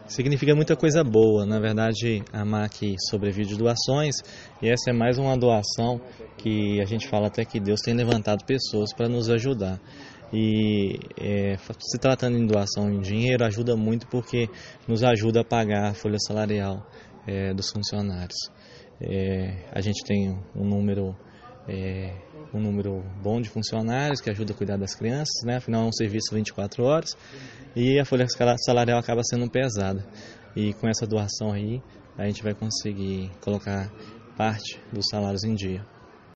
Significa muita coisa boa. Na verdade, a MAC sobrevive de doações e essa é mais uma doação que a gente fala até que Deus tem levantado pessoas para nos ajudar. E se tratando em doação em dinheiro, ajuda muito porque nos ajuda a pagar a folha salarial dos funcionários. A gente tem um número bom de funcionários que ajuda a cuidar das crianças, né? Afinal é um serviço 24 horas e a folha salarial acaba sendo pesada. E com essa doação aí, a gente vai conseguir colocar parte dos salários em dia.